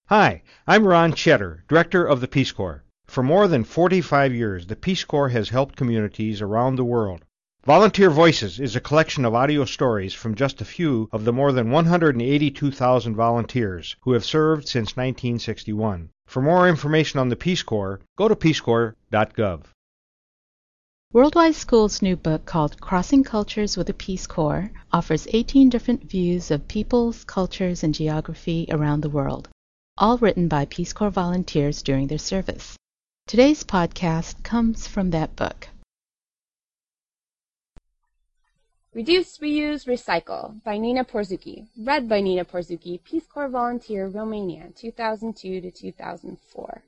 Hi, I'm Ron Cheddar, Director of the Peace Corps. For more than 45 years, the Peace Corps has helped communities around the world. Volunteer Voices is a collection of audio stories from just a few of the more than 182,000 volunteers who have served since 1961. For more information on the Peace Corps, go to peacecorps.gov. Worldwide School's new book called Crossing Cultures with the Peace Corps offers 18 different views of peoples, cultures, and geography around the world, all written by Peace Corps volunteers during their service. Today's podcast comes from that book. Reduce, Reuse, Recycle by Nina Porzuki. Read by Nina Porzuki, Peace Corps volunteer, Romania, 2002 to 2004.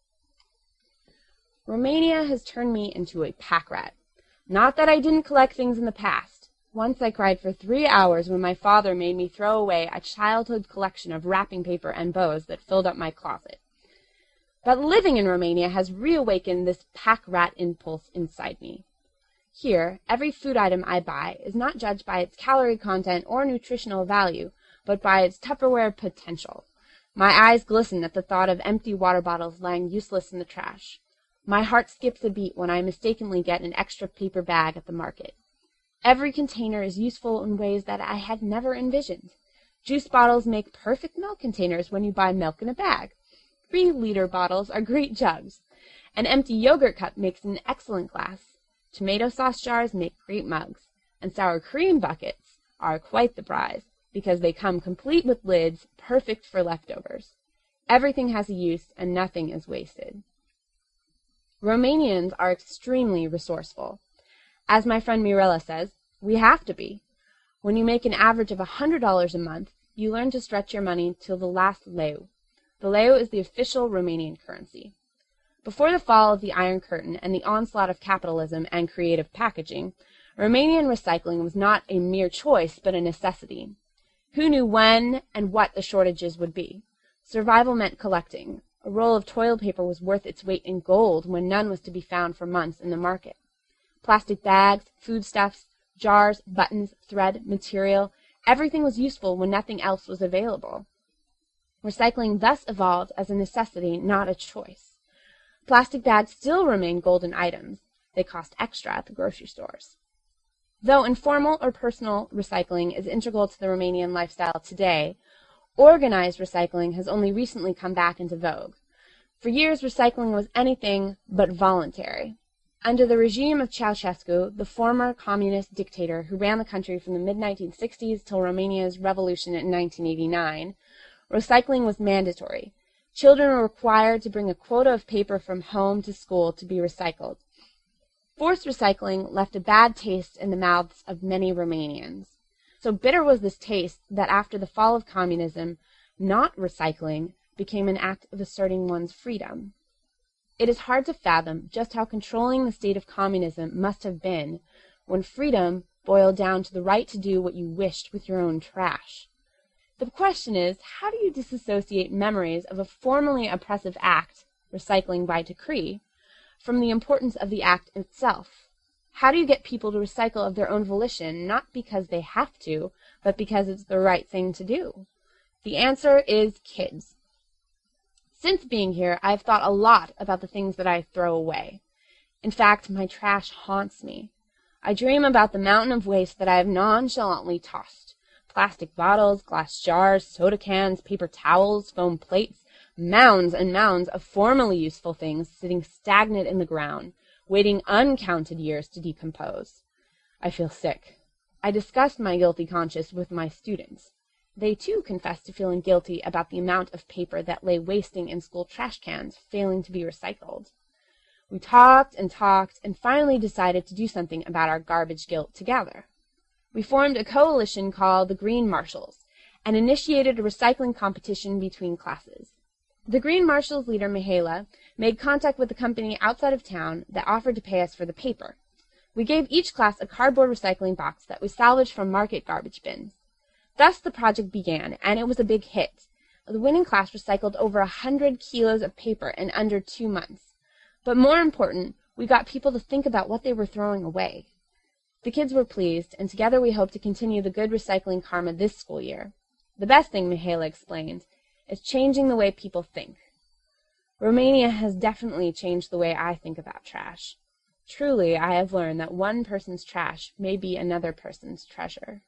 Romania has turned me into a pack rat. Not that I didn't collect things in the past. Once I cried for 3 hours when my father made me throw away a childhood collection of wrapping paper and bows that filled up my closet. But living in Romania has reawakened this pack rat impulse inside me. Here, every food item I buy is not judged by its calorie content or nutritional value, but by its Tupperware potential. My eyes glisten at the thought of empty water bottles lying useless in the trash. My heart skips a beat when I mistakenly get an extra paper bag at the market. Every container is useful in ways that I had never envisioned. Juice bottles make perfect milk containers when you buy milk in a bag. 3-liter bottles are great jugs. An empty yogurt cup makes an excellent glass. Tomato sauce jars make great mugs. And sour cream buckets are quite the prize, because they come complete with lids, perfect for leftovers. Everything has a use, and nothing is wasted. Romanians are extremely resourceful. As my friend Mirela says, we have to be. When you make an average of $100 a month, you learn to stretch your money till the last leu. The leu is the official Romanian currency. Before the fall of the Iron Curtain and the onslaught of capitalism and creative packaging, Romanian recycling was not a mere choice but a necessity. Who knew when and what the shortages would be? Survival meant collecting. A roll of toilet paper was worth its weight in gold when none was to be found for months in the market. Plastic bags, foodstuffs, jars, buttons, thread, material, everything was useful when nothing else was available. Recycling thus evolved as a necessity, not a choice. Plastic bags still remain golden items. They cost extra at the grocery stores. Though informal or personal recycling is integral to the Romanian lifestyle today, organized recycling has only recently come back into vogue. For years, recycling was anything but voluntary. Under the regime of Ceausescu, the former communist dictator who ran the country from the mid-1960s till Romania's revolution in 1989, recycling was mandatory. Children were required to bring a quota of paper from home to school to be recycled. Forced recycling left a bad taste in the mouths of many Romanians. So bitter was this taste that after the fall of communism, not recycling became an act of asserting one's freedom. It is hard to fathom just how controlling the state of communism must have been when freedom boiled down to the right to do what you wished with your own trash. The question is, how do you disassociate memories of a formally oppressive act, recycling by decree, from the importance of the act itself? How do you get people to recycle of their own volition, not because they have to, but because it's the right thing to do? The answer is kids. Since being here, I've thought a lot about the things that I throw away. In fact, my trash haunts me. I dream about the mountain of waste that I have nonchalantly tossed. Plastic bottles, glass jars, soda cans, paper towels, foam plates, mounds and mounds of formerly useful things sitting stagnant in the ground, waiting uncounted years to decompose. I feel sick. I discussed my guilty conscience with my students. They, too, confessed to feeling guilty about the amount of paper that lay wasting in school trash cans, failing to be recycled. We talked and finally decided to do something about our garbage guilt together. We formed a coalition called the Green Marshals and initiated a recycling competition between classes. The Green Marshals leader, Mihaela, made contact with a company outside of town that offered to pay us for the paper. We gave each class a cardboard recycling box that we salvaged from market garbage bins. Thus the project began, and it was a big hit. The winning class recycled over 100 kilos of paper in under 2 months. But more important, we got people to think about what they were throwing away. The kids were pleased, and together we hope to continue the good recycling karma this school year. The best thing, Mihaela explained, It's changing the way people think. Romania has definitely changed the way I think about trash. Truly, I have learned that one person's trash may be another person's treasure.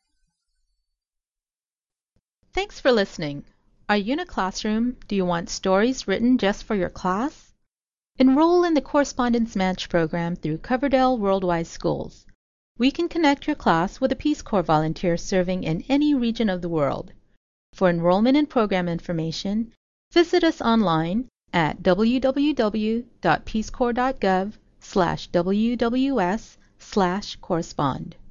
Thanks for listening. Are you in a classroom? Do you want stories written just for your class? Enroll in the Correspondence Match program through Coverdell Worldwide Schools. We can connect your class with a Peace Corps volunteer serving in any region of the world. For enrollment and program information, visit us online at www.peacecorps.gov/WWS/correspond.